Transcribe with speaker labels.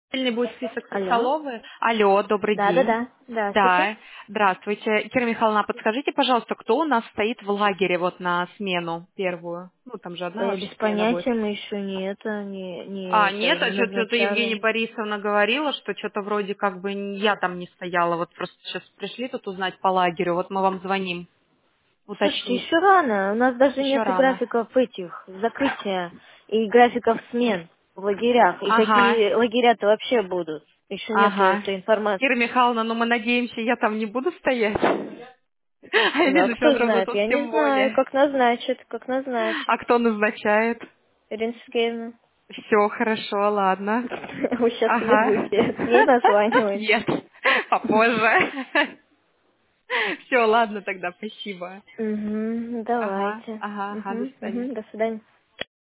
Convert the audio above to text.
Speaker 1: Отдельный будет список со
Speaker 2: Алло.
Speaker 1: столовой. Алло, добрый день.
Speaker 2: Да-да-да. Здравствуйте.
Speaker 1: Да, здравствуйте. Кира Михайловна, подскажите, пожалуйста, кто у нас стоит в лагере вот на смену первую? Ну, там же одна вообще
Speaker 2: Без
Speaker 1: смена будет.
Speaker 2: понятия, мы еще не это, не
Speaker 1: А,
Speaker 2: это
Speaker 1: нет, а
Speaker 2: не
Speaker 1: что-то Евгения
Speaker 2: назначали.
Speaker 1: Борисовна говорила, что что-то вроде как бы я там не стояла. Вот просто сейчас пришли тут узнать по лагерю. Вот мы вам звоним,
Speaker 2: Слушайте,
Speaker 1: уточнить.
Speaker 2: еще рано. У нас даже
Speaker 1: Еще
Speaker 2: нет
Speaker 1: рано.
Speaker 2: графиков этих, закрытия и графиков смен в лагерях. И
Speaker 1: Ага,
Speaker 2: какие лагеря-то вообще будут? Еще нету
Speaker 1: ага.
Speaker 2: этой информации.
Speaker 1: Кира Михайловна, ну мы надеемся, я там не буду стоять. А
Speaker 2: Да,
Speaker 1: Елена
Speaker 2: кто
Speaker 1: Федоровна
Speaker 2: знает,
Speaker 1: тут
Speaker 2: я не
Speaker 1: тем
Speaker 2: знаю,
Speaker 1: более.
Speaker 2: как назначат, как
Speaker 1: А
Speaker 2: назначат.
Speaker 1: кто назначает?
Speaker 2: Ирина Сергеевна,
Speaker 1: Все хорошо, ладно.
Speaker 2: вы сейчас не
Speaker 1: Ага.
Speaker 2: будете ей названивать.
Speaker 1: Нет, попозже. Все, ладно тогда, спасибо.
Speaker 2: Угу,
Speaker 1: Ага,
Speaker 2: давайте.
Speaker 1: ага, ага, до
Speaker 2: Угу,
Speaker 1: свидания.
Speaker 2: угу, до свидания.